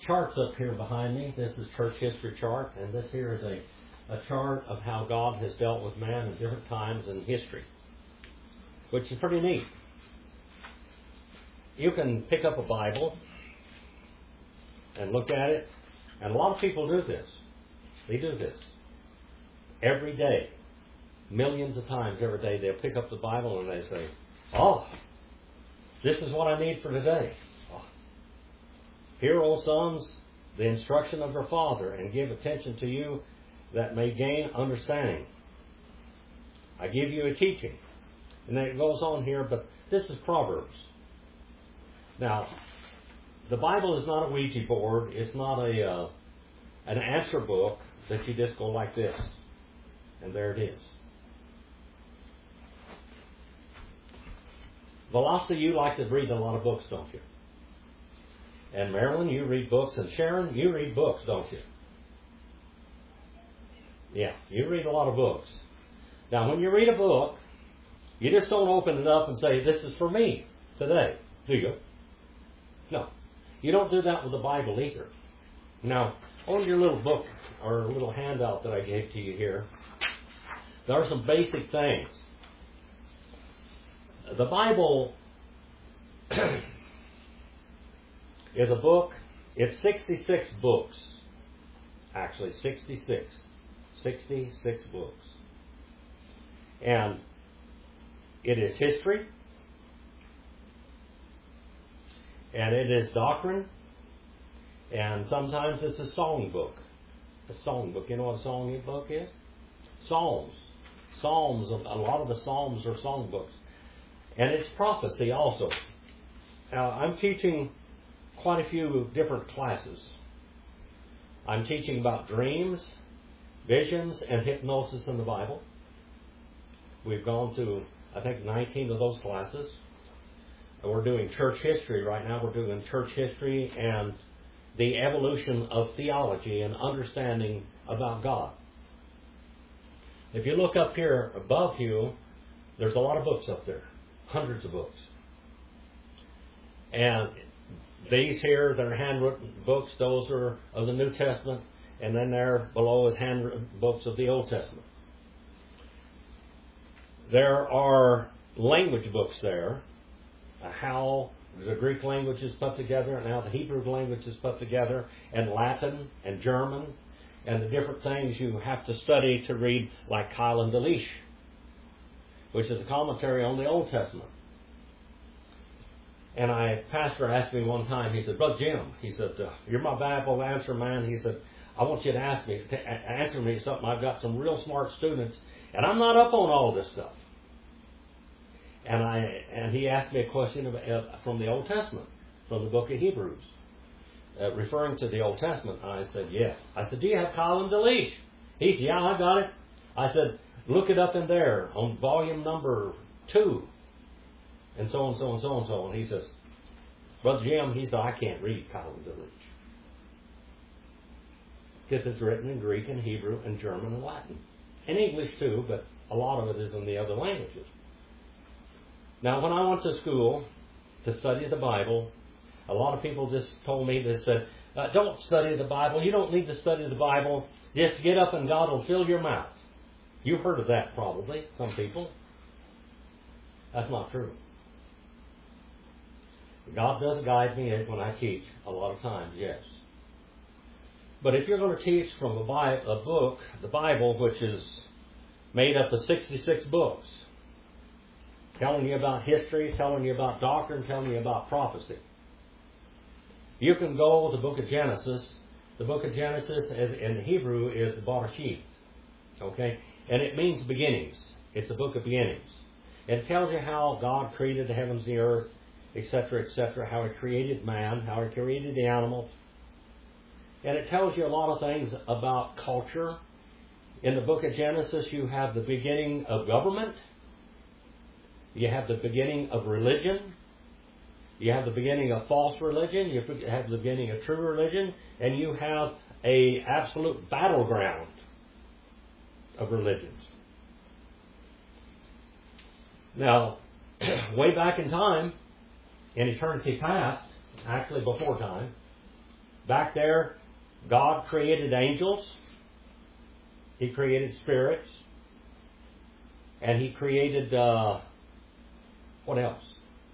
Charts up here behind me. This is church history chart, and this here is a chart of how God has dealt with man at different times in history, which is pretty neat. You can pick up a Bible and look at it, and a lot of people do this. They do this every day, millions of times every day. They'll pick up the Bible and they say, "Oh, this is what I need for today. Hear, O sons, the instruction of your father, and give attention to you that may gain understanding. I give you a teaching." And then it goes on here, but this is Proverbs. Now, the Bible is not a Ouija board. It's not an answer book that you just go like this, and there it is. Velocity, you like to read a lot of books, don't you? And Marilyn, you read books. And Sharon, you read books, don't you? Yeah, you read a lot of books. Now, when you read a book, you just don't open it up and say, "This is for me today," do you? No. You don't do that with the Bible either. Now, on your little book or little handout that I gave to you here, there are some basic things. The Bible is a book. It's 66 books. Actually, 66. 66 books. And it is history. And it is doctrine. And sometimes it's a song book. A song book. You know what a song book is? Psalms. Psalms. A lot of the Psalms are song books. And it's prophecy also. Now, I'm teaching quite a few different classes. I'm teaching about dreams, visions, and hypnosis in the Bible. We've gone to, I think, 19 of those classes. We're doing church history right now. We're doing church history and the evolution of theology and understanding about God. If you look up here above you, there's a lot of books up there. Hundreds of books. And these here, they're handwritten books. Those are of the New Testament. And then there below is handwritten books of the Old Testament. There are language books there. How the Greek language is put together and how the Hebrew language is put together, and Latin and German, and the different things you have to study to read, like Keil and Delitzsch, which is a commentary on the Old Testament. And a pastor asked me one time, he said, "Brother Jim," he said, "you're my Bible answer man." He said, "I want you to answer me something. I've got some real smart students, and I'm not up on all this stuff." And he asked me a question from the Old Testament, from the book of Hebrews, referring to the Old Testament. And I said, "Yes." I said, "Do you have Keil and Delitzsch?" He said, "Yeah, I got it." I said, "Look it up in there on volume number 2. And so on, so on, so on, so on." He says, "Brother Jim," he said, "I can't read Keil and Delitzsch, because it's written in Greek and Hebrew and German and Latin. And English too, but a lot of it is in the other languages." Now, when I went to school to study the Bible, a lot of people just told me, they said, "Don't study the Bible. You don't need to study the Bible. Just get up and God will fill your mouth." You've heard of that probably, some people. That's not true. God does guide me when I teach a lot of times, yes. But if you're going to teach from a book, the Bible, which is made up of 66 books, telling you about history, telling you about doctrine, telling you about prophecy, you can go to the book of Genesis. The book of Genesis in Hebrew is Bereshith. Okay? And it means beginnings. It's a book of beginnings. It tells you how God created the heavens and the earth, etc., etc., how He created man, how He created the animals. And it tells you a lot of things about culture. In the book of Genesis, you have the beginning of government. You have the beginning of religion. You have the beginning of false religion. You have the beginning of true religion. And you have an absolute battleground of religions. Now, way back in time, in eternity past, actually before time, Back there, God created angels. He created spirits. And He created, what else?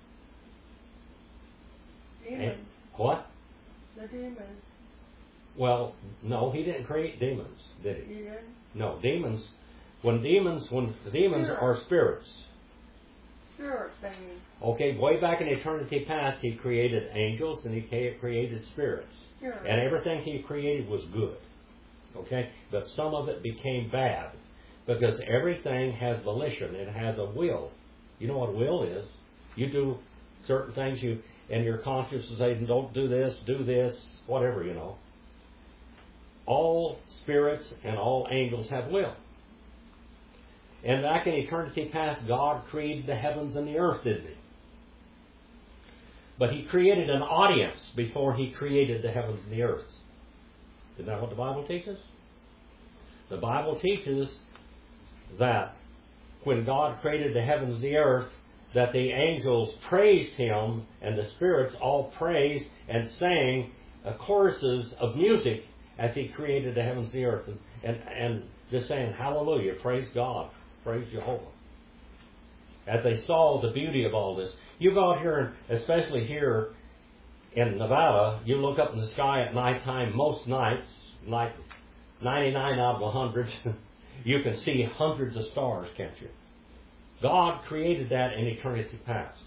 Demons. What? The demons. Well, no, He didn't create demons, did He? He did? No, demons. When demons are spirits. Spirit things. Okay, way back in eternity past, He created angels and He created spirits. Spirit. And everything He created was good. Okay? But some of it became bad. Because everything has volition. It has a will. You know what will is? You do certain things, and your conscience is saying, don't do this, whatever, you know. All spirits and all angels have will. And back in eternity past, God created the heavens and the earth, didn't He? But He created an audience before He created the heavens and the earth. Isn't that what the Bible teaches? The Bible teaches that when God created the heavens and the earth, that the angels praised Him and the spirits all praised and sang choruses of music as He created the heavens and the earth. And just saying, hallelujah, praise God, praise Jehovah. As they saw the beauty of all this. You go out here, and especially here in Nevada, you look up in the sky at nighttime, most nights, like 99 out of 100, you can see hundreds of stars, can't you? God created that in eternity past.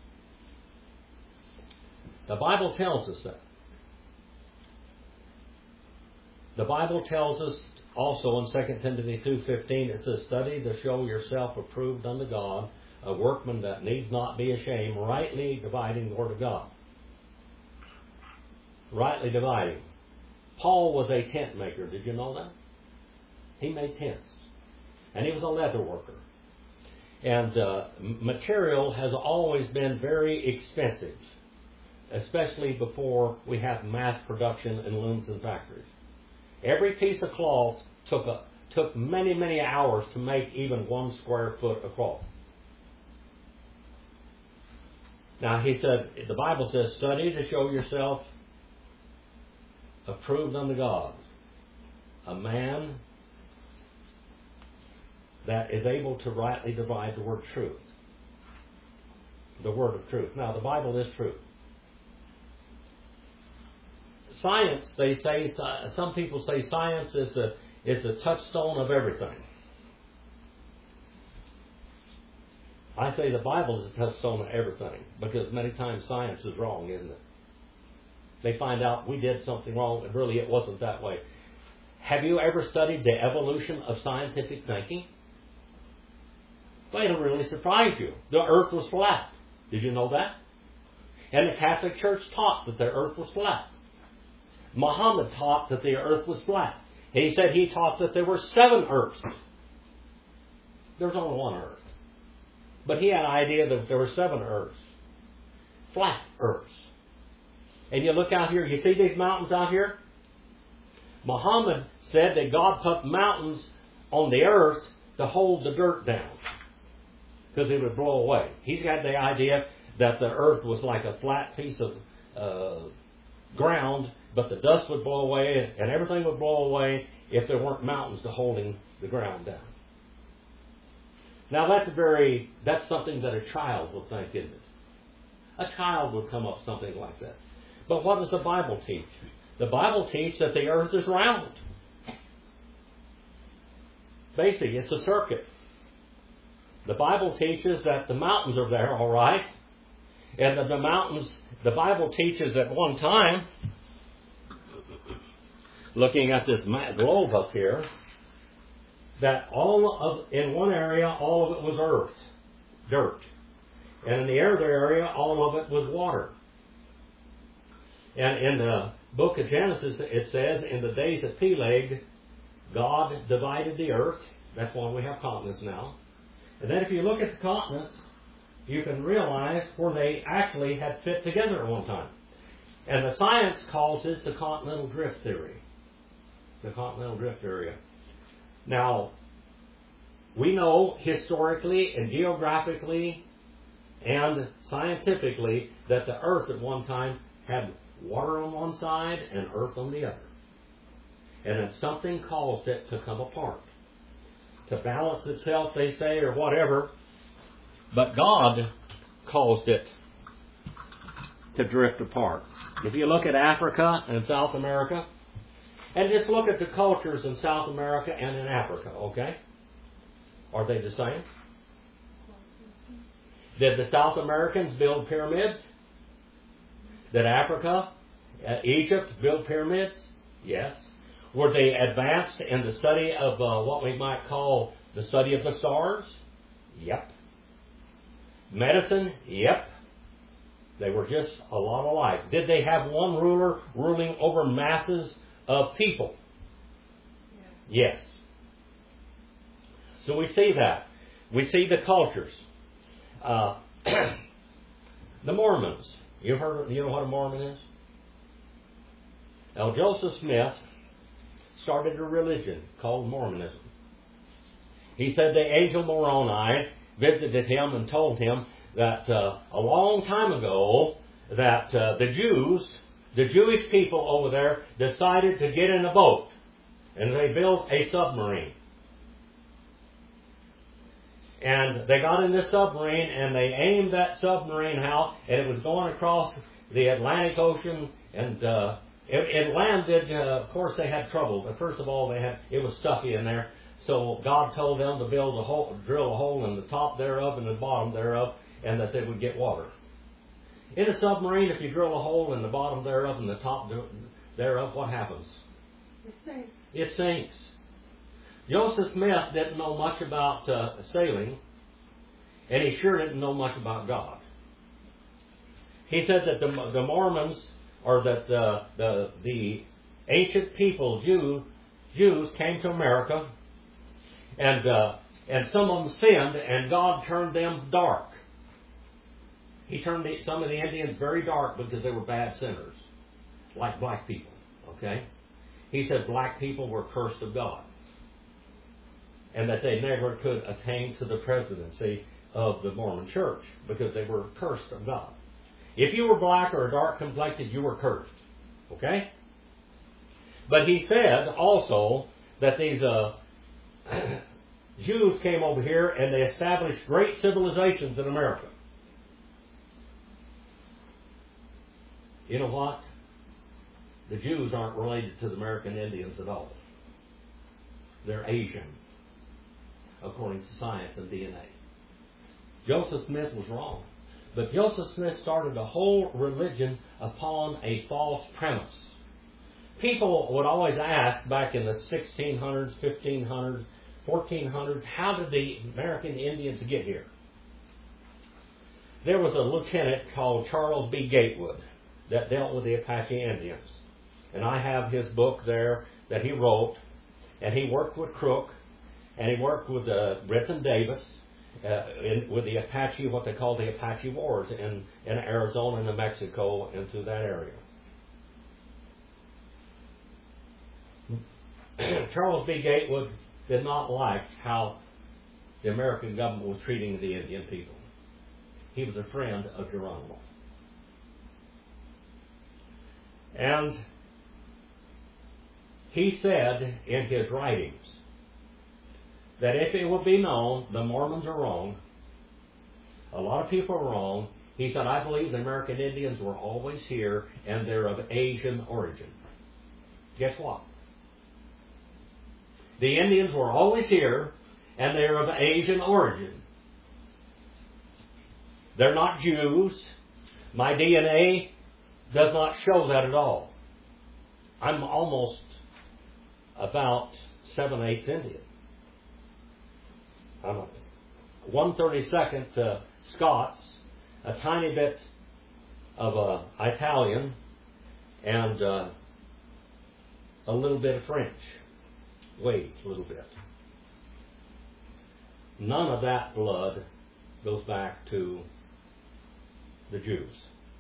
The Bible tells us that. The Bible tells us also in 2 Timothy 2:15, it says, study to show yourself approved unto God, a workman that needs not be ashamed, rightly dividing the Word of God. Rightly dividing. Paul was a tent maker. Did you know that? He made tents. And he was a leather worker. And material has always been very expensive, especially before we have mass production in looms and factories. Every piece of cloth took many, many hours to make even 1 square foot of cloth. Now, he said, the Bible says, study to show yourself approved unto God, a man that is able to rightly divide the word truth. The word of truth. Now, the Bible is truth. Science, they say, some people say science is the touchstone of everything. I say the Bible is the touchstone of everything, because many times science is wrong, isn't it? They find out we did something wrong, and really it wasn't that way. Have you ever studied the evolution of scientific thinking? Well, it'll really surprise you. The earth was flat. Did you know that? And the Catholic Church taught that the earth was flat. Muhammad taught that the earth was flat. He said he taught that there were 7 earths. There's only 1 earth. But he had an idea that there were 7 earths. Flat earths. And you look out here, you see these mountains out here? Muhammad said that God put mountains on the earth to hold the dirt down, because it would blow away. He's got the idea that the earth was like a flat piece of ground, but the dust would blow away and everything would blow away if there weren't mountains to holding the ground down. Now that's something that a child would think, isn't it? A child would come up with something like that. But what does the Bible teach? The Bible teaches that the earth is round. Basically, it's a circuit. The Bible teaches that the mountains are there, all right, and that the mountains, the Bible teaches at one time, looking at this globe up here, that in one area, all of it was earth, dirt. And in the other area, all of it was water. And in the book of Genesis, it says, in the days of Peleg, God divided the earth. That's why we have continents now. And then if you look at the continents, you can realize where they actually had fit together at one time. And the science calls this the continental drift theory. The continental drift area. Now, we know historically and geographically and scientifically that the earth at one time had water on one side and earth on the other. And then something caused it to come apart. To balance itself, they say, or whatever. But God caused it to drift apart. If you look at Africa and South America, and just look at the cultures in South America and in Africa, okay? Are they the same? Did the South Americans build pyramids? Did Africa, Egypt build pyramids? Yes. Were they advanced in the study of what we might call the study of the stars? Yep. Medicine? Yep. They were just a lot alike. Did they have one ruler ruling over masses of people? Yes. So we see that. We see the cultures. The Mormons. You know what a Mormon is? Now, Joseph Smith started a religion called Mormonism. He said the angel Moroni visited him and told him that a long time ago that the Jewish people over there decided to get in a boat and they built a submarine. And they got in this submarine and they aimed that submarine out and it was going across the Atlantic Ocean and it landed. Of course, they had trouble. But first of all, it was stuffy in there. So God told them to drill a hole in the top thereof and the bottom thereof, and that they would get water. In a submarine, if you drill a hole in the bottom thereof and the top thereof, what happens? It sinks. It sinks. Joseph Smith didn't know much about sailing, and he sure didn't know much about God. He said that the Mormons, or that the ancient people, Jews, came to America, and some of them sinned, and God turned them dark. He turned some of the Indians very dark because they were bad sinners, like black people. Okay? He said black people were cursed of God, and that they never could attain to the presidency of the Mormon Church because they were cursed of God. If you were black or dark complected, you were cursed. Okay? But he said also that these Jews came over here and they established great civilizations in America. You know what? The Jews aren't related to the American Indians at all. They're Asian, according to science and DNA. Joseph Smith was wrong. But Joseph Smith started a whole religion upon a false premise. People would always ask back in the 1600s, 1500s, 1400s, how did the American Indians get here? There was a lieutenant called Charles B. Gatewood that dealt with the Apache Indians. And I have his book there that he wrote. And he worked with Crook. And he worked with Brenton Davis with the Apache, what they call the Apache Wars in Arizona, New Mexico, into that area. Charles B. Gatewood did not like how the American government was treating the Indian people. He was a friend of Geronimo. And he said in his writings that if it would be known the Mormons are wrong, a lot of people are wrong, he said, I believe the American Indians were always here and they're of Asian origin. Guess what? The Indians were always here and they're of Asian origin. They're not Jews. My DNA does not show that at all. I'm almost about 7/8 Indian. I'm a 1/32 Scots, a tiny bit of Italian, and a little bit of French. Wait, a little bit. None of that blood goes back to the Jews.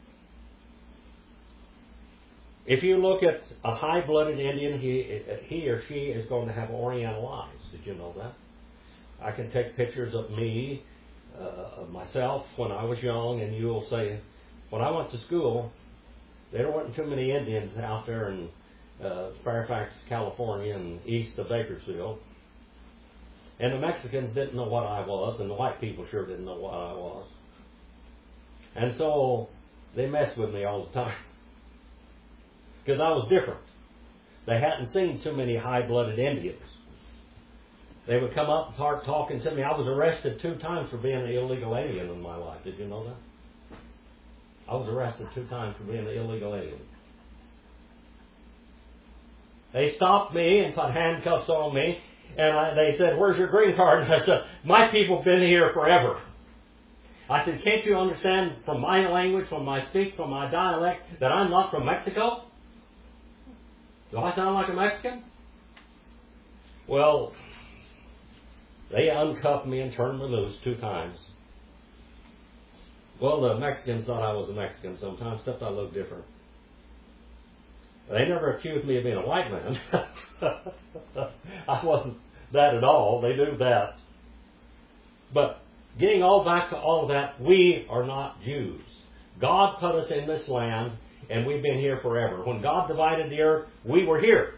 If you look at a high-blooded Indian, he or she is going to have Oriental eyes. Did you know that? I can take pictures of me, of myself when I was young, and you'll say, when I went to school, there weren't too many Indians out there in Fairfax, California, and east of Bakersfield. And the Mexicans didn't know what I was, and the white people sure didn't know what I was. And so they messed with me all the time. Because I was different. They hadn't seen too many high-blooded Indians. They would come up and start talking to me. I was arrested 2 times for being an illegal alien in my life. Did you know that? I was arrested 2 times for being an illegal alien. They stopped me and put handcuffs on me, and they said, "Where's your green card?" And I said, "My people have been here forever." I said, "Can't you understand from my language, from my speak, from my dialect, that I'm not from Mexico? Do I sound like a Mexican?" Well, they uncuffed me and turned me loose 2 times. Well, the Mexicans thought I was a Mexican sometimes, except I looked different. They never accused me of being a white man. I wasn't that at all. They knew that. But getting all back to all of that, we are not Jews. God put us in this land, and we've been here forever. When God divided the earth, we were here.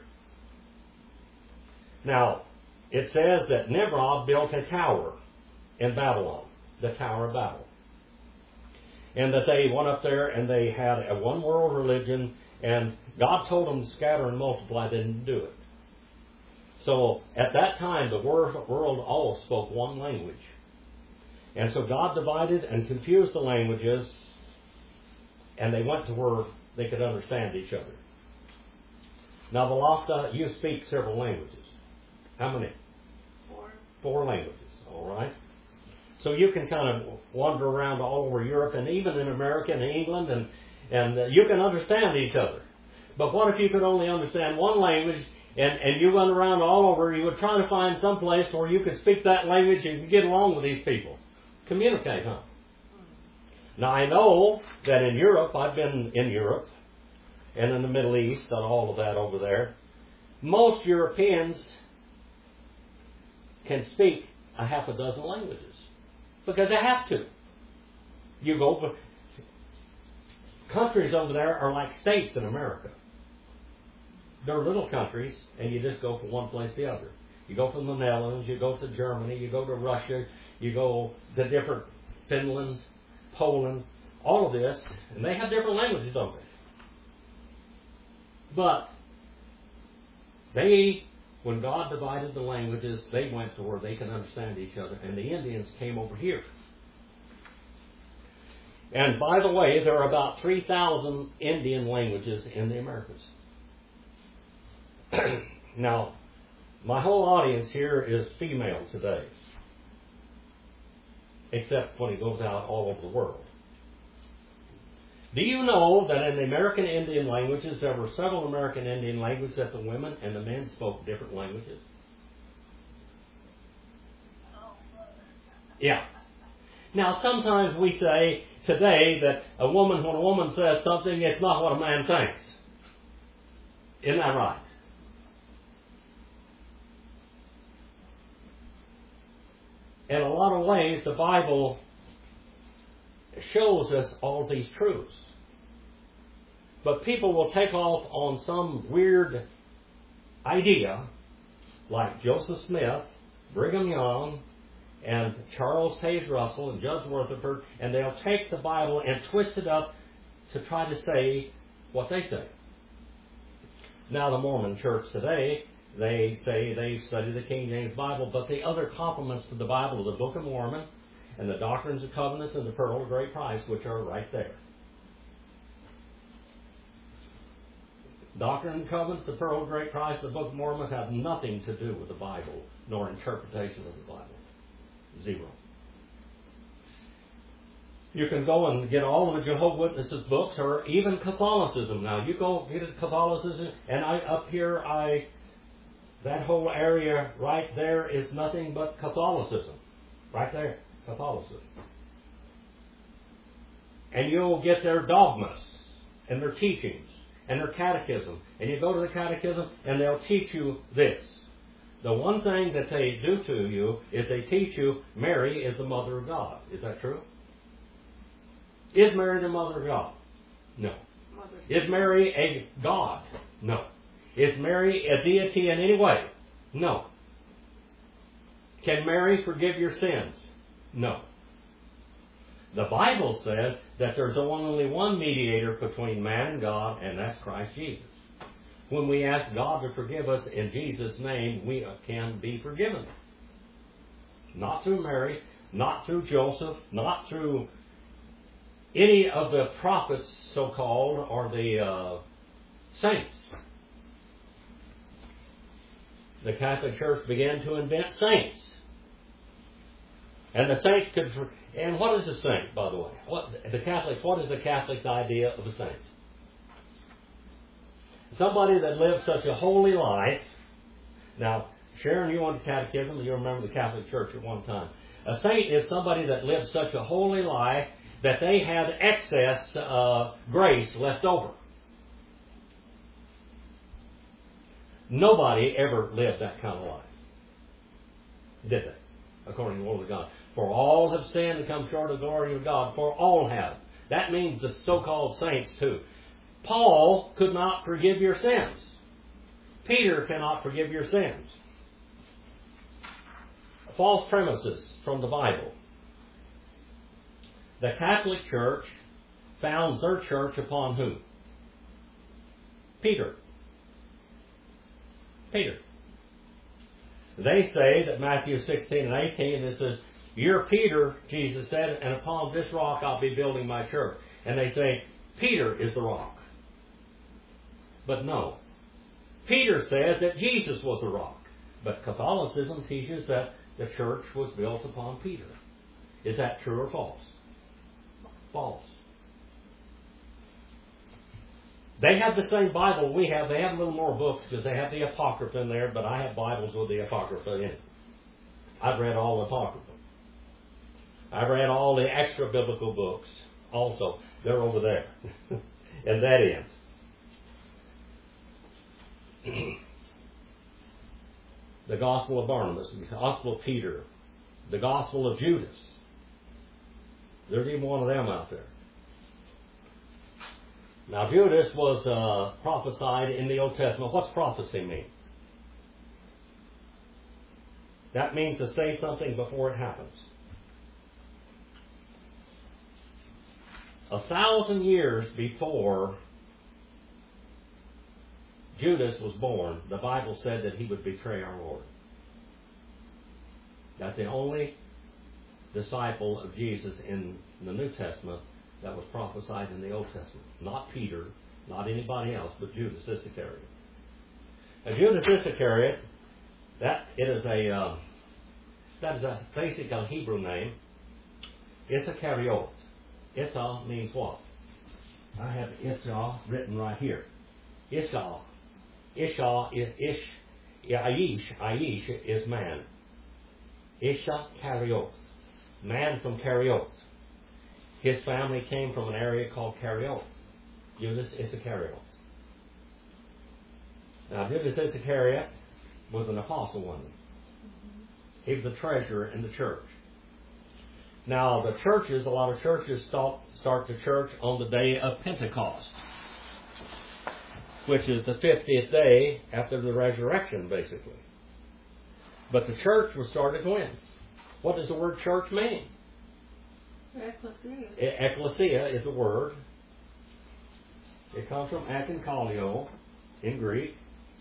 Now, it says that Nimrod built a tower in Babylon, the Tower of Babel. And that they went up there and they had a one-world religion, and God told them to scatter and multiply. They didn't do it. So at that time, the world all spoke one language. And so God divided and confused the languages, and they went to where they could understand each other. Now, Velasta, you speak several languages. How many? 4. 4 languages, all right? So you can kind of wander around all over Europe and even in America and England, and you can understand each other. But what if you could only understand one language, and you went around all over, you would try to find some place where you could speak that language and get along with these people. Communicate, huh? Now, I know that in Europe, I've been in Europe, and in the Middle East, and all of that over there, most Europeans can speak a half a dozen languages. Because they have to. You go, countries over there are like states in America. They're little countries, and you just go from one place to the other. You go from the Netherlands, you go to Germany, you go to Russia, you go to different Finland, Poland, all of this, and they have different languages, don't they? But when God divided the languages, they went to where they can understand each other, and the Indians came over here. And by the way, there are about 3,000 Indian languages in the Americas. Now, my whole audience here is female today, except when he goes out all over the world. Do you know that in the American Indian languages, there were several American Indian languages that the women and the men spoke different languages? Yeah. Now, sometimes we say today that when a woman says something, it's not what a man thinks. Isn't that right? In a lot of ways, the Bible shows us all these truths. But people will take off on some weird idea, like Joseph Smith, Brigham Young, and Charles Taze Russell, and Judge Rutherford, and they'll take the Bible and twist it up to try to say what they say. Now, the Mormon Church today, they say they study the King James Bible, but the other complements to the Bible are the Book of Mormon, and the Doctrines and Covenants, and the Pearl of Great Price, which are right there. Doctrine and Covenants, the Pearl of Great Price, the Book of Mormon have nothing to do with the Bible, nor interpretation of the Bible. 0. You can go and get all of the Jehovah's Witnesses books, or even Catholicism. Now, you go get Catholicism, and that whole area right there is nothing but Catholicism. Right there. Catholicism. And you'll get their dogmas and their teachings and their catechism. And you go to the catechism and they'll teach you this. The one thing that they do to you is they teach you Mary is the mother of God. Is that true? Is Mary the mother of God? No. Mother Is Mary a God? No. Is Mary a deity in any way? No. Can Mary forgive your sins? No. The Bible says that there's only one mediator between man and God, and that's Christ Jesus. When we ask God to forgive us in Jesus' name, we can be forgiven. Not through Mary, not through Joseph, not through any of the prophets, so-called, or the saints. The Catholic Church began to invent saints. And the saints could... And what is a saint, by the way? What is the Catholic idea of a saint? Somebody that lives such a holy life. Now, Sharon, you went to catechism, you remember the Catholic Church at one time. A saint is somebody that lived such a holy life that they had excess grace left over. Nobody ever lived that kind of life. Did they? According to the Word of God. For all have sinned and come short of the glory of God. For all have. That means the so-called saints too. Paul could not forgive your sins. Peter cannot forgive your sins. False premises from the Bible. The Catholic Church founds their church upon who? Peter. Peter. They say that Matthew 16 and 18, it says, "You're Peter," Jesus said, "and upon this rock I'll be building my church." And they say, Peter is the rock. But no. Peter says that Jesus was the rock. But Catholicism teaches that the church was built upon Peter. Is that true or false? False. They have the same Bible we have. They have a little more books because they have the Apocrypha in there, but I have Bibles with the Apocrypha in it. I've read all the Apocrypha. I've read all the extra biblical books also. They're over there. And that ends. The Gospel of Barnabas, the Gospel of Peter, the Gospel of Judas. There's even one of them out there. Now, Judas was prophesied in the Old Testament. What's prophecy mean? That means to say something before it happens. 1,000 years before Judas was born, the Bible said that he would betray our Lord. That's the only disciple of Jesus in the New Testament that was prophesied in the Old Testament. Not Peter, not anybody else, but Judas Iscariot. Now, Judas Iscariot, that is a basic Hebrew name. Iscariot. Issa means what? I have Issa written right here. Issa. Isha is Ish. Aish is man. Isha Kariot. Man from Kariot. His family came from an area called Kariot. Judas Iscariot. Now, Judas Iscariot was an apostle, wasn't he? He was a treasurer in the church. Now, the churches, a lot of churches start the church on the day of Pentecost, which is the 50th day after the resurrection, basically. But the church was started when? What does the word church mean? Ecclesia. Ecclesia is a word. It comes from akenkalio in Greek.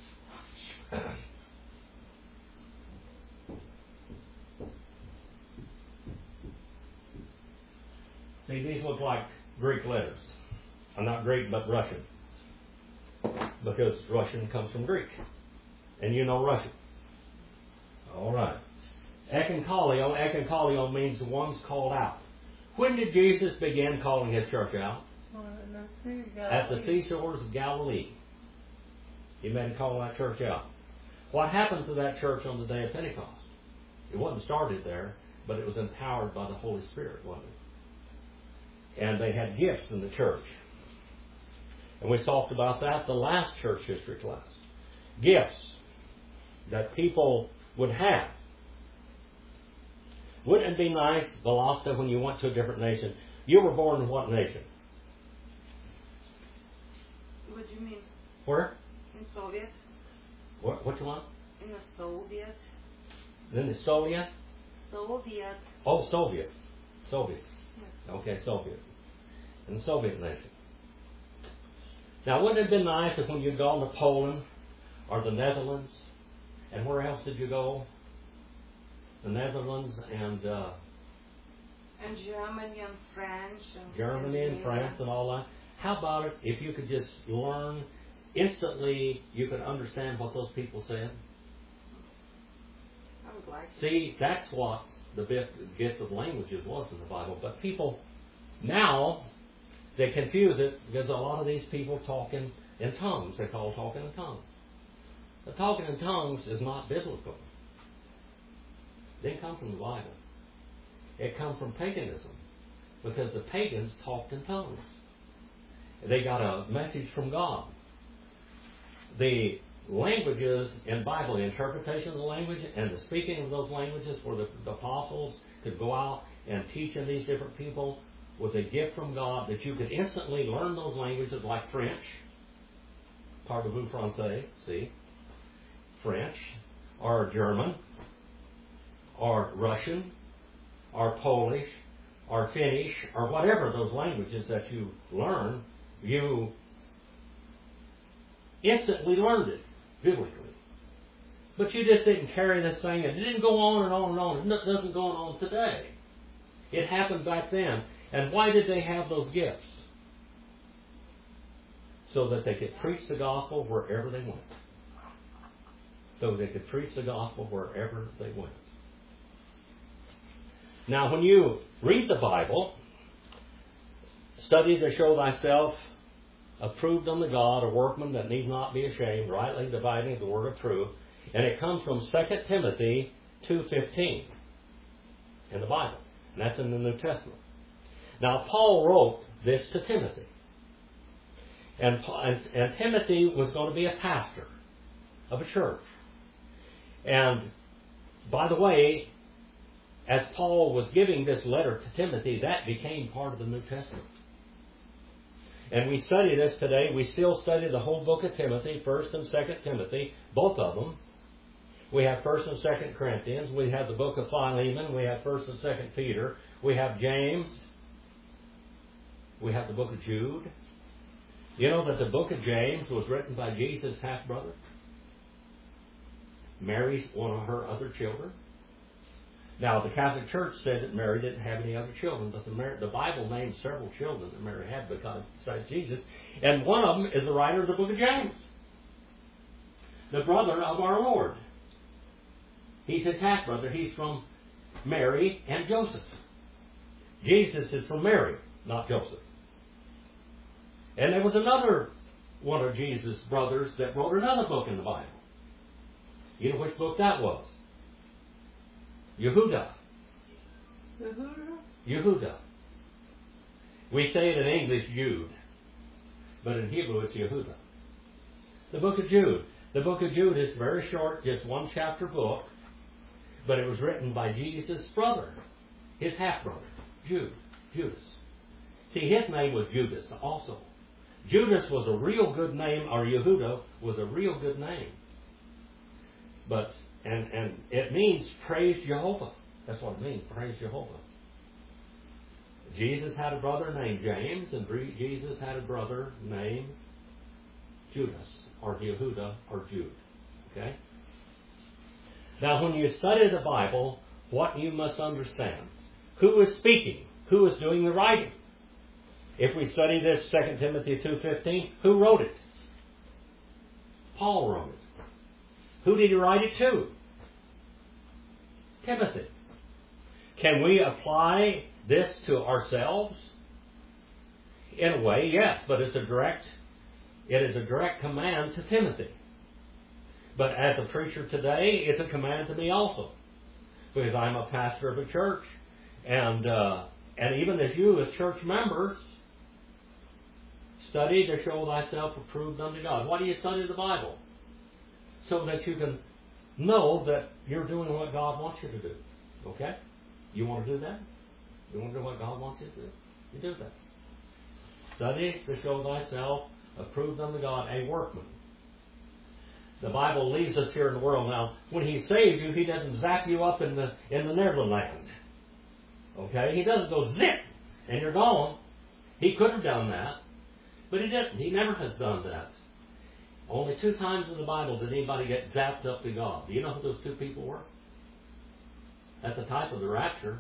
See, these look like Greek letters. Not Greek, but Russian. Because Russian comes from Greek. And you know Russian. All right. Ekenkalio means the ones called out. When did Jesus begin calling his church out? At the seashores of Galilee. He began calling that church out. What happened to that church on the day of Pentecost? It wasn't started there, but it was empowered by the Holy Spirit, wasn't it? And they had gifts in the church. And we talked about that the last church history class. Gifts that people would have. Wouldn't it be nice, Velosta, when you went to a different nation? You were born in what nation? What do you mean? Where? In Soviet? What you want? In the Soviet? In the Soviet? Soviet. Oh, Soviet. Soviet. Yes. Okay, Soviet. In the Soviet nation. Now, wouldn't it have been nice if when you'd gone to Poland or the Netherlands, and where else did you go? The Netherlands and Germany and French. And Germany and France and all that. How about it if you could just learn instantly, you could understand what those people said? I would like to. See, that's what the gift of languages was in the Bible. But people now, they confuse it because a lot of these people talk in tongues. They call talking in tongues. The talking in tongues is not biblical. It didn't come from the Bible. It come from paganism because the pagans talked in tongues. They got a message from God. The languages in Bible, the interpretation of the language and the speaking of those languages where the apostles could go out and teach in these different people was a gift from God that you could instantly learn those languages like French, parlez-vous français, see, French, or German, or Russian, or Polish, or Finnish, or whatever those languages that you learn, you instantly learned it biblically. But you just didn't carry this thing, and it didn't go on and on and on. It doesn't go on today. It happened back then. And why did they have those gifts? So that they could preach the gospel wherever they went. So they could preach the gospel wherever they went. Now, when you read the Bible, study to show thyself approved unto God, a workman that need not be ashamed, rightly dividing the word of truth. And it comes from 2 Timothy 2:15 in the Bible. And that's in the New Testament. Now, Paul wrote this to Timothy. And Timothy was going to be a pastor of a church. And, by the way, as Paul was giving this letter to Timothy, that became part of the New Testament. And we study this today. We still study the whole book of Timothy, 1st and 2nd Timothy, both of them. We have 1st and 2nd Corinthians. We have the book of Philemon. We have 1st and 2nd Peter. We have James. We have the book of Jude. You know that the book of James was written by Jesus' half-brother? Mary's one of her other children. Now, the Catholic Church said that Mary didn't have any other children, but the Bible names several children that Mary had besides Jesus. And one of them is the writer of the book of James, the brother of our Lord. He's his half-brother. He's from Mary and Joseph. Jesus is from Mary, not Joseph. And there was another one of Jesus' brothers that wrote another book in the Bible. You know which book that was? Yehuda. Yehuda. We say it in English, Jude. But in Hebrew, it's Yehuda. The book of Jude. The book of Jude is very short, just one chapter book. But it was written by Jesus' brother, his half-brother, Judas. See, his name was Judas also. Judas was a real good name, or Yehuda was a real good name. But, and it means praise Jehovah. That's what it means, praise Jehovah. Jesus had a brother named James, and Jesus had a brother named Judas, or Yehuda, or Jude. Okay? Now, when you study the Bible, what you must understand, who is speaking? Who is doing the writing? If we study this 2 Timothy 2:15, who wrote it? Paul wrote it. Who did he write it to? Timothy. Can we apply this to ourselves? In a way, yes, but it is a direct command to Timothy. But as a preacher today, it's a command to me also. Because I'm a pastor of a church. And even as you, as church members, study to show thyself approved unto God. Why do you study the Bible? So that you can know that you're doing what God wants you to do. Okay? You want to do that? You want to do what God wants you to do? You do that. Study to show thyself approved unto God, a workman. The Bible leaves us here in the world. Now, when He saves you, He doesn't zap you up in the Neverland. Okay? He doesn't go zip and you're gone. He could have done that, but He didn't. He never has done that. Only 2 times in the Bible did anybody get zapped up to God. Do you know who those 2 people were? That's a type of the rapture.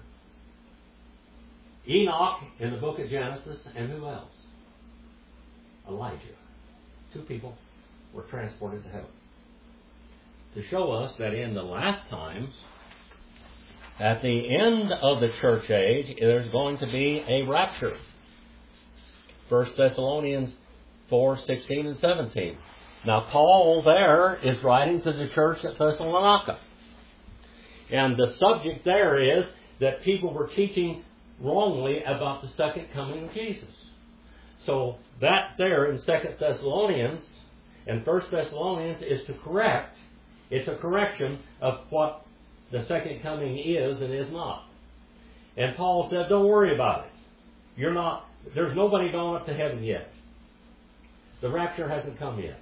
Enoch in the book of Genesis, and who else? Elijah. 2 people were transported to heaven. To show us that in the last times, at the end of the church age, there's going to be a rapture. 1 Thessalonians 4:16 and 17. Now, Paul there is writing to the church at Thessalonica. And the subject there is that people were teaching wrongly about the second coming of Jesus. So that there in 2 Thessalonians and 1 Thessalonians is to correct. It's a correction of what the second coming is and is not. And Paul said, don't worry about it. There's nobody going up to heaven yet. The rapture hasn't come yet.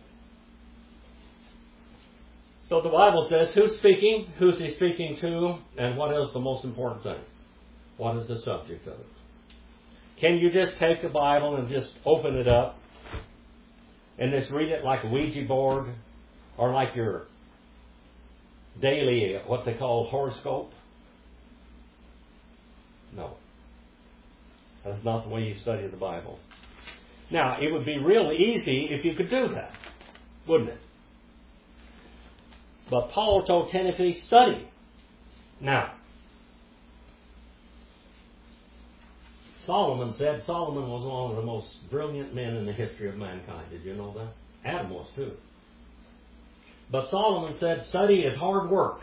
So the Bible says, who's speaking, who's He speaking to, and what is the most important thing? What is the subject of it? Can you just take the Bible and just open it up and just read it like a Ouija board or like your daily, what they call horoscope? No. That's not the way you study the Bible. Now, it would be real easy if you could do that, wouldn't it? But Paul told Timothy, study. Now, Solomon was one of the most brilliant men in the history of mankind. Did you know that? Adam was too. But Solomon said, study is hard work.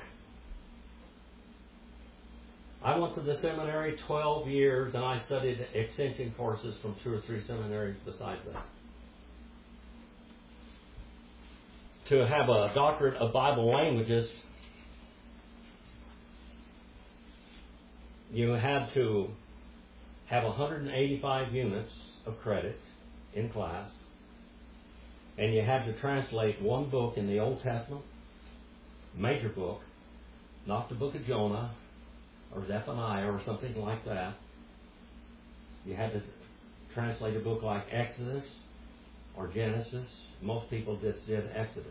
I went to the seminary 12 years and I studied extension courses from 2 or 3 seminaries besides that. To have a doctorate of Bible languages, you had to have 185 units of credit in class, and you had to translate 1 book in the Old Testament, major book, not the book of Jonah or Zephaniah or something like that. You had to translate a book like Exodus or Genesis. Most people just did Exodus.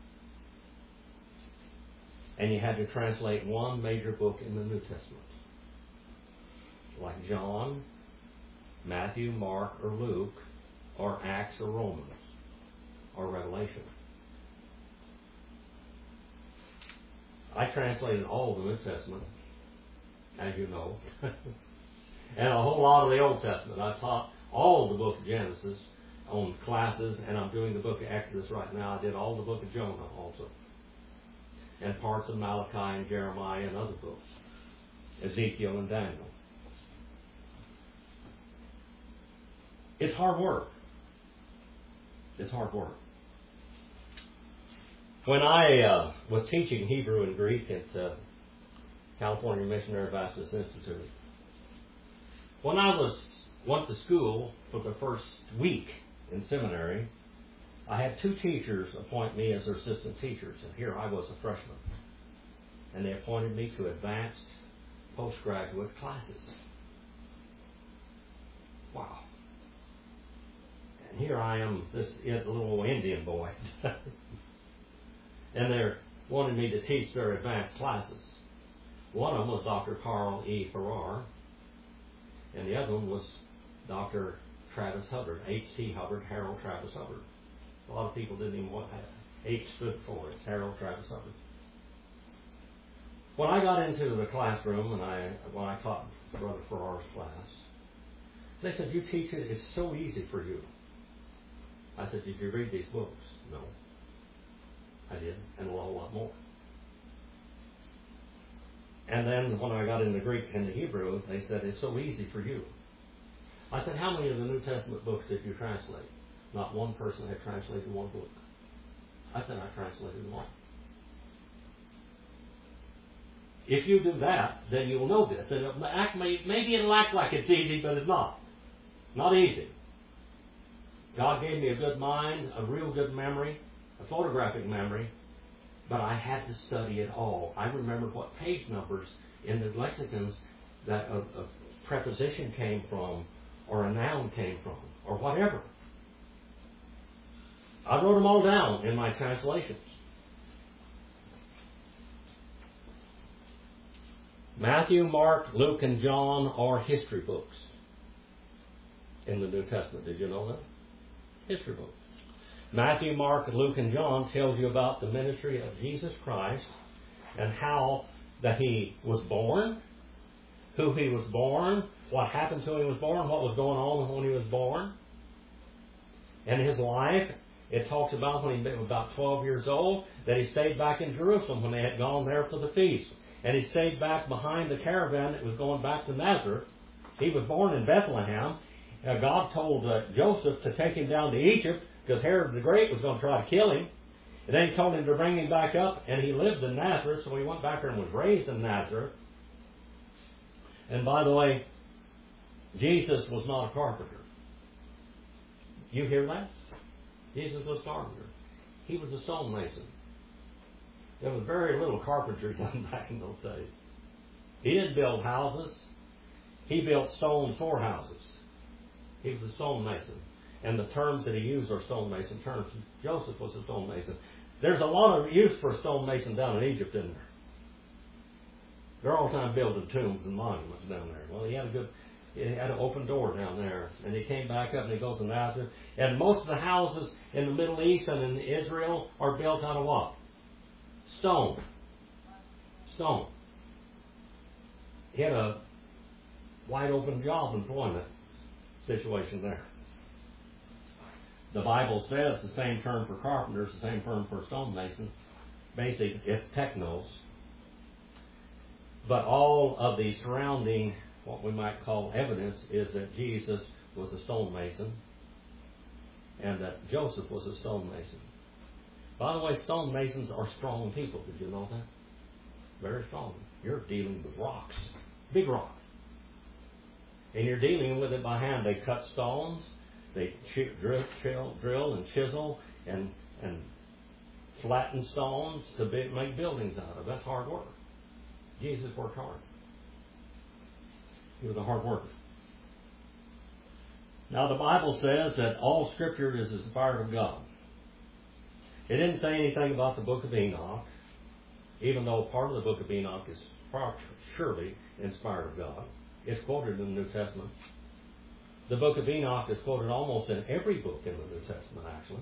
And you had to translate 1 major book in the New Testament, like John, Matthew, Mark, or Luke, or Acts, or Romans, or Revelation. I translated all of the New Testament, as you know, and a whole lot of the Old Testament. I taught all of the book of Genesis on classes, and I'm doing the book of Exodus right now. I did all the book of Jonah also, and parts of Malachi and Jeremiah and other books, Ezekiel and Daniel. It's hard work. It's hard work. When I was teaching Hebrew and Greek at California Missionary Baptist Institute, when I went to school for the first week in seminary, I had 2 teachers appoint me as their assistant teachers, and here I was a freshman. And they appointed me to advanced postgraduate classes. Wow. And here I am, this is a little Indian boy. And they wanted me to teach their advanced classes. One of them was Dr. Carl E. Farrar, and the other one was Dr. Travis Hubbard, H.T. Hubbard, Harold Travis Hubbard. A lot of people didn't even know what H stood for. It's Harold Travis Hubbard. When I got into the classroom and when I taught Brother Farrar's class, they said, "You teach it, it's so easy for you." I said, "Did you read these books?" "No." I did, and a whole lot more. And then when I got into Greek and the Hebrew, they said, "It's so easy for you." I said, "How many of the New Testament books did you translate?" Not one person had translated 1 book. I said, "I translated 1. If you do that, then you'll know this. And maybe it'll act like it's easy, but it's not. Not easy. God gave me a good mind, a real good memory, a photographic memory, but I had to study it all. I remembered what page numbers in the lexicons that a preposition came from, or a noun came from, or whatever. I wrote them all down in my translations. Matthew, Mark, Luke, and John are history books in the New Testament. Did you know that? History books. Matthew, Mark, Luke, and John tells you about the ministry of Jesus Christ and how that he was born, who he was born, what happened to him when he was born, what was going on when he was born, and his life. It talks about when he was about 12 years old, that he stayed back in Jerusalem when they had gone there for the feast. And he stayed back behind the caravan that was going back to Nazareth. He was born in Bethlehem. God told Joseph to take him down to Egypt because Herod the Great was going to try to kill him. And then he told him to bring him back up, and he lived in Nazareth, so he went back there and was raised in Nazareth. And by the way, Jesus was not a carpenter. You hear that? Jesus was a carpenter. He was a stonemason. There was very little carpentry done back in those days. He didn't build houses. He built stones for houses. He was a stonemason. And the terms that he used are stonemason terms. Joseph was a stonemason. There's a lot of use for a stonemason down in Egypt, isn't there? They're all the time building tombs and monuments down there. Well, he had an open door down there. And he came back up and he goes to Nazareth. And most of the houses in the Middle East and in Israel are built out of what? Stone. Stone. He had a wide open job employment situation there. The Bible says the same term for carpenters, the same term for stonemason. Basically, it's technos. But all of the surrounding, what we might call evidence, is that Jesus was a stonemason and that Joseph was a stonemason. By the way, stonemasons are strong people. Did you know that? Very strong. You're dealing with rocks. Big rocks. And you're dealing with it by hand. They cut stones. They drill and chisel and flatten stones to make buildings out of. That's hard work. Jesus worked hard. He was a hard worker. Now the Bible says that all Scripture is inspired of God. It didn't say anything about the book of Enoch, even though part of the book of Enoch is surely inspired of God. It's quoted in the New Testament. The book of Enoch is quoted almost in every book in the New Testament, actually.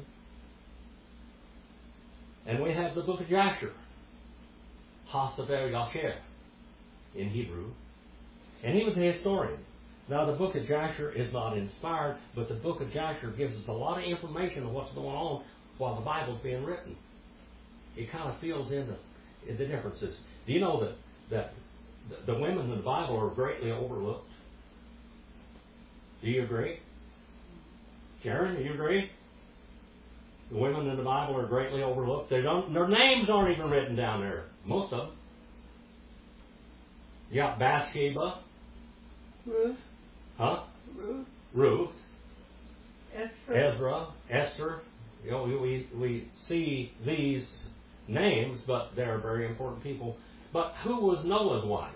And we have the book of Jasher, HaSefer Yasher in Hebrew. And he was a historian. Now, the book of Jasher is not inspired, but the book of Jasher gives us a lot of information on what's going on while the Bible's being written. It kind of fills in the differences. Do you know that the women in the Bible are greatly overlooked? Do you agree? Karen, do you agree? The women in the Bible are greatly overlooked. Their names aren't even written down there. Most of them. You got Bathsheba. Ruth. Huh? Ruth. Ezra. Esther. You know, we see these names, but they're very important people. But who was Noah's wife?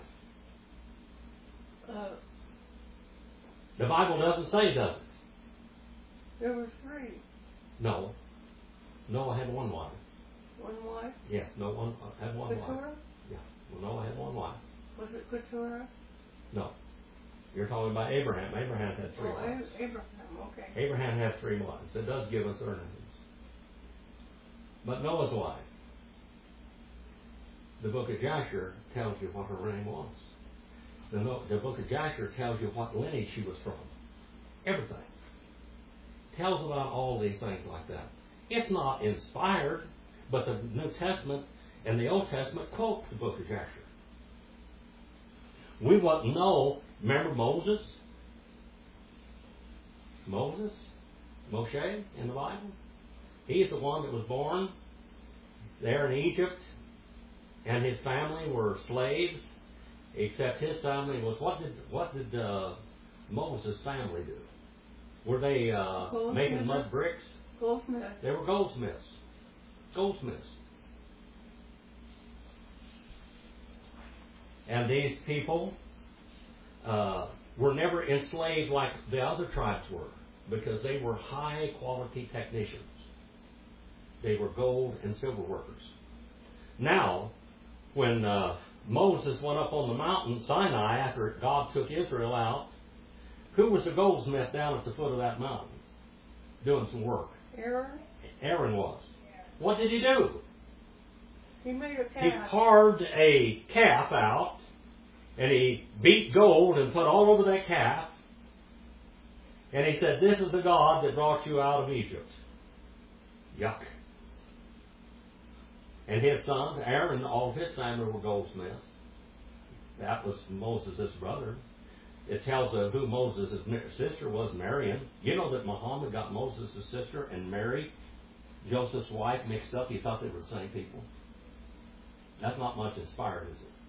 The Bible doesn't say, does it? There were three. No. Noah had one wife. One wife? Yes, Noah had one wife. Keturah? Yeah. Well, Noah had one wife. Was it Keturah? No. You're talking about Abraham. Abraham had three wives. Abraham, okay. Abraham had three wives. It does give us their names. But Noah's wife, the book of Jasher tells you what her name was. The book of Jasher tells you what lineage she was from. Everything. Tells about all these things like that. It's not inspired, but the New Testament and the Old Testament quote the book of Jasher. We wouldn't know. Remember Moses? Moshe in the Bible? He's the one that was born there in Egypt, and his family were slaves, except his family was, what did Moses' family do? Were they making Goldsmiths. mud bricks? Goldsmith. They were goldsmiths. Goldsmiths. And these people were never enslaved like the other tribes were, because they were high quality technicians. They were gold and silver workers. Now, when Moses went up on the mountain Sinai after God took Israel out, who was the goldsmith down at the foot of that mountain doing some work? Aaron. Aaron was. What did he do? He made a He calf. carved a calf out, and he beat gold and put all over that calf. And he said, "This is the God that brought you out of Egypt." Yuck. And his sons, Aaron, all of his family were goldsmiths. That was Moses' brother. It tells us who Moses' sister was, Marian. You know that Muhammad got Moses' sister and Mary, Joseph's wife, mixed up. He thought they were the same people. That's not much inspired, is it?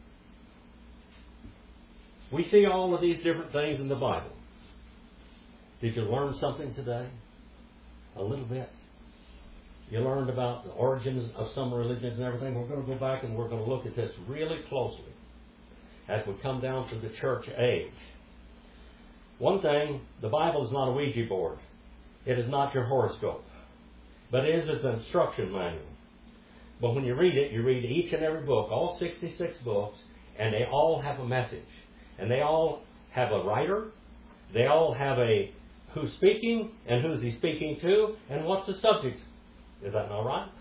We see all of these different things in the Bible. Did you learn something today? A little bit. You learned about the origins of some religions and everything. We're going to go back and we're going to look at this really closely as we come down to the church age. One thing, the Bible is not a Ouija board. It is not your horoscope. But it is an instruction manual. But when you read it, you read each and every book, all 66 books, and they all have a message. And they all have a writer. They all have a who's speaking and who's he speaking to and what's the subject. Is that not right?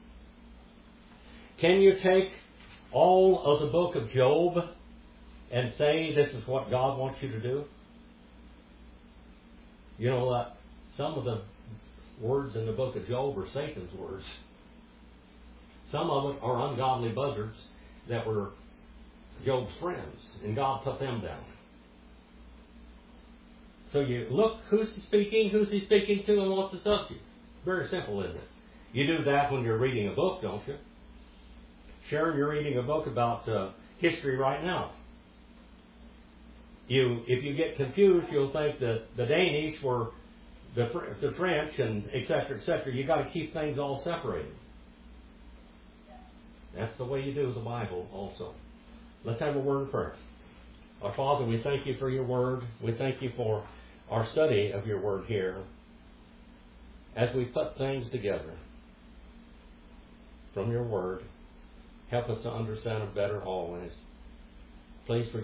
Can you take all of the book of Job and say this is what God wants you to do? You know that some of the words in the book of Job are Satan's words. Some of them are ungodly buzzards that were Job's friends, and God put them down. So you look who's he speaking to, and what's the subject. Very simple, isn't it? You do that when you're reading a book, don't you? Sharon, you're reading a book about history right now. If you get confused, you'll think that the Danish were the French and et cetera, et cetera. You've got to keep things all separated. That's the way you do the Bible also. Let's have a word of prayer. Our Father, we thank you for your word. We thank you for our study of your word here. As we put things together from your word, help us to understand it better always. Please forgive